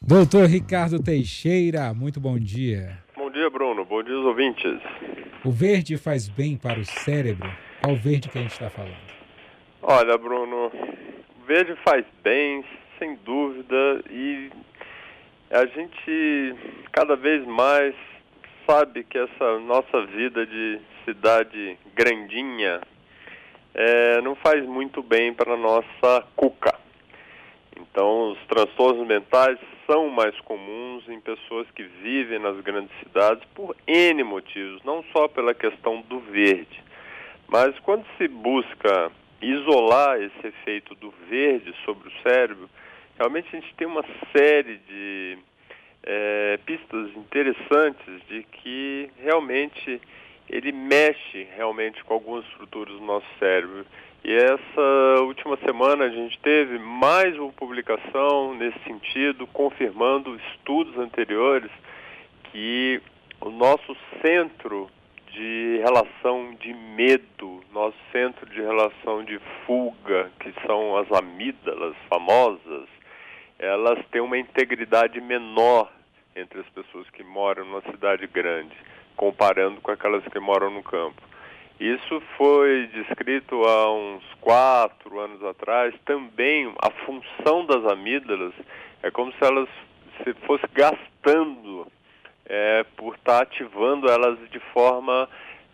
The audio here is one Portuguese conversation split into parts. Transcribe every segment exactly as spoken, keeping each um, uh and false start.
Doutor Ricardo Teixeira, muito bom dia. Bom dia, Bruno. Bom dia aos ouvintes. O verde faz bem para o cérebro? Qual verde que a gente está falando? Olha, Bruno, o verde faz bem, sem dúvida, e a gente cada vez mais sabe que essa nossa vida de cidade grandinha é, não faz muito bem para a nossa cuca. Então, os transtornos mentais são mais comuns em pessoas que vivem nas grandes cidades por N motivos, não só pela questão do verde. Mas quando se busca isolar esse efeito do verde sobre o cérebro, realmente a gente tem uma série de é, pistas interessantes de que realmente ele mexe realmente com algumas estruturas do nosso cérebro. E essa última semana a gente teve mais uma publicação nesse sentido, confirmando estudos anteriores que o nosso centro de relação de medo, nosso centro de relação de fuga, que são as amígdalas famosas, elas têm uma integridade menor entre as pessoas que moram numa cidade grande, comparando com aquelas que moram no campo. Isso foi descrito há uns quatro anos atrás. Também a função das amígdalas é como se elas se fosse gastando é, por estar ativando elas de forma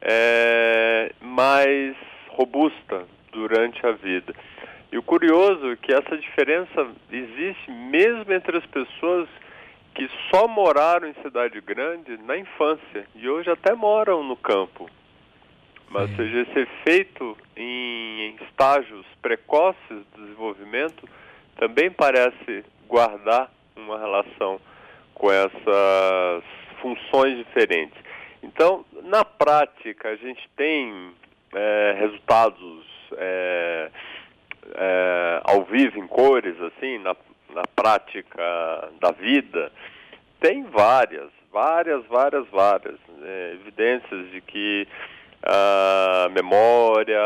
é, mais robusta durante a vida. E o curioso é que essa diferença existe mesmo entre as pessoas que só moraram em cidade grande na infância e hoje até moram no campo. Mas, ou seja, esse efeito em estágios precoces do desenvolvimento também parece guardar uma relação com essas funções diferentes. Então, na prática, a gente tem é, resultados é, é, ao vivo, em cores, assim, na, na prática da vida. Tem várias, várias, várias, várias é, evidências de que a memória,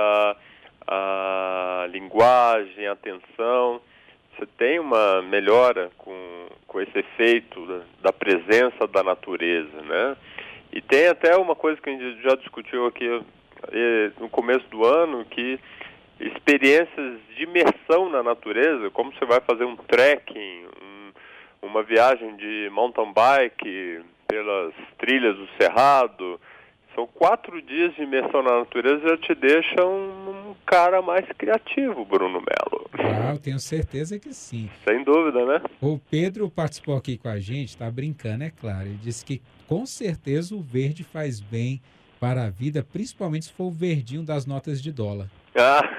a linguagem, a atenção, você tem uma melhora com, com esse efeito da, da presença da natureza, né? E tem até uma coisa que a gente já discutiu aqui no começo do ano, que experiências de imersão na natureza, como você vai fazer um trekking, um, uma viagem de mountain bike pelas trilhas do Cerrado. São quatro dias de imersão na natureza e já te deixa um, um cara mais criativo, Bruno Melo. Ah, eu tenho certeza que sim. Sem dúvida, né? O Pedro participou aqui com a gente, tá brincando, é claro. Ele disse que com certeza o verde faz bem para a vida, principalmente se for o verdinho das notas de dólar. Ah.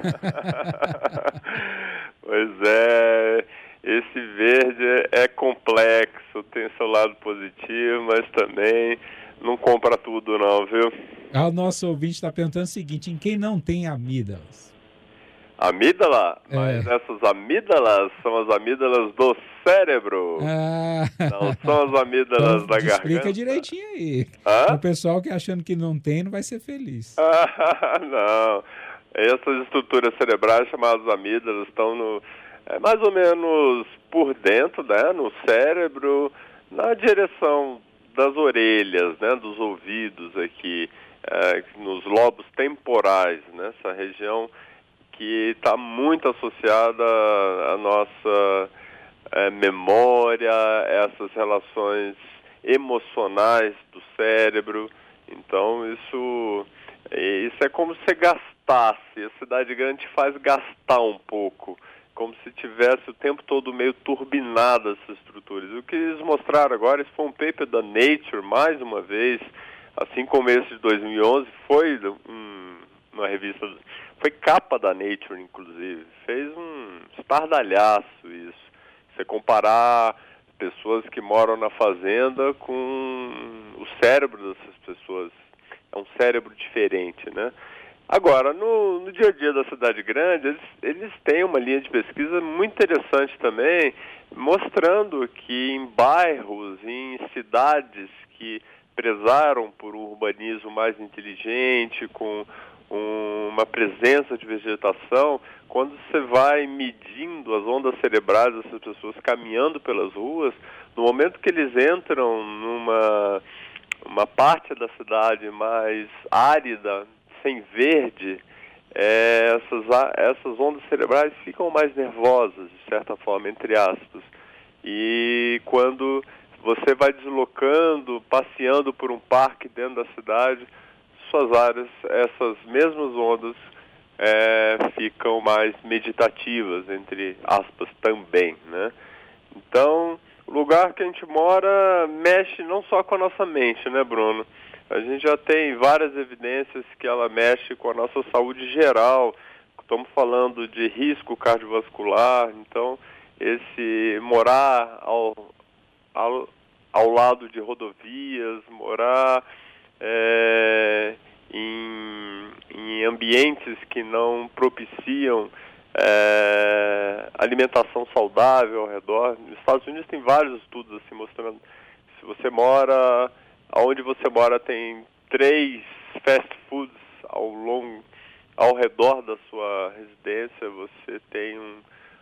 Pois é, esse verde é complexo, tem seu lado positivo, mas também não compra tudo não, viu? Ah, o nosso ouvinte está perguntando o seguinte: em quem não tem amígdalas? Amígdala? É. Mas essas amígdalas são as amígdalas do cérebro. Ah. Não são as amígdalas então, da garganta. Explica direitinho aí. Hã? O pessoal que achando que não tem não vai ser feliz. Ah, não. Essas estruturas cerebrais chamadas amígdalas estão no, é, mais ou menos por dentro, né, no cérebro, na direção das orelhas, né, dos ouvidos aqui, é, nos lobos temporais, nessa região que está muito associada à nossa é, memória, essas relações emocionais do cérebro. Então isso, isso é como se gastasse, a cidade grande faz gastar um pouco, como se tivesse o tempo todo meio turbinada essas estruturas. O que eles mostraram agora, esse foi um paper da Nature, mais uma vez, assim como esse de dois mil e onze, foi um, uma revista, foi capa da Nature, inclusive, fez um estardalhaço isso. Você comparar pessoas que moram na fazenda com o cérebro dessas pessoas, é um cérebro diferente, né? Agora, no, no dia a dia da cidade grande, eles, eles têm uma linha de pesquisa muito interessante também, mostrando que em bairros, em cidades que prezaram por um urbanismo mais inteligente, com um, uma presença de vegetação, quando você vai medindo as ondas cerebrais dessas pessoas caminhando pelas ruas, no momento que eles entram numa uma parte da cidade mais árida, sem verde, é, essas, essas ondas cerebrais ficam mais nervosas, de certa forma, entre aspas. E quando você vai deslocando, passeando por um parque dentro da cidade, suas áreas, essas mesmas ondas é, ficam mais meditativas, entre aspas, também, né? Então, o lugar que a gente mora mexe não só com a nossa mente, né, Bruno? A gente já tem várias evidências que ela mexe com a nossa saúde geral. Estamos falando de risco cardiovascular, então esse morar ao, ao, ao lado de rodovias, morar é, em, em ambientes que não propiciam é, alimentação saudável ao redor. Nos Estados Unidos tem vários estudos assim mostrando que se você mora, onde você mora tem três fast foods ao longo, ao redor da sua residência, você tem um,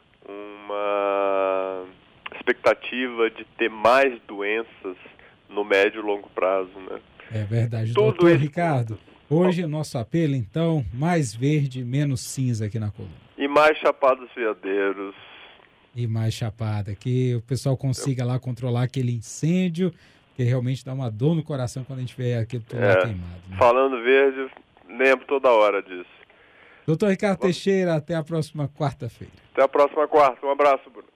uma expectativa de ter mais doenças no médio e longo prazo, né? É verdade. Tudo Doutor isso... Ricardo, hoje o nosso apelo, então, mais verde, menos cinza aqui na coluna. E mais chapados veadeiros. E mais chapada, que o pessoal consiga lá controlar aquele incêndio, que realmente dá uma dor no coração quando a gente vê aquilo tudo é, queimado. Né? Falando verde, lembro toda hora disso. Doutor Ricardo Teixeira, até a próxima quarta-feira. Até a próxima quarta. Um abraço, Bruno.